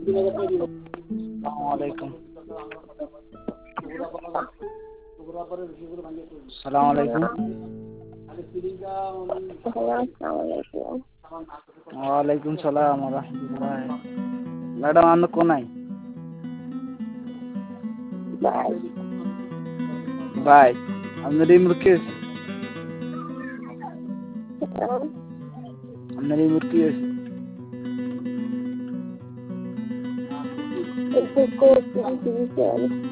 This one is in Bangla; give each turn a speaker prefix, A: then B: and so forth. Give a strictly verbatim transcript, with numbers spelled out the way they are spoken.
A: আলাইকুম। সালাম আলাইকুম। ওয়ালাইকুম সালাম ওয়া রাহমাতুল্লাহ। ম্যাডাম আপনি কোনায়? বাই আপনার রিমোট কি হয়েছে? আপনার রিমোট কি হয়েছে?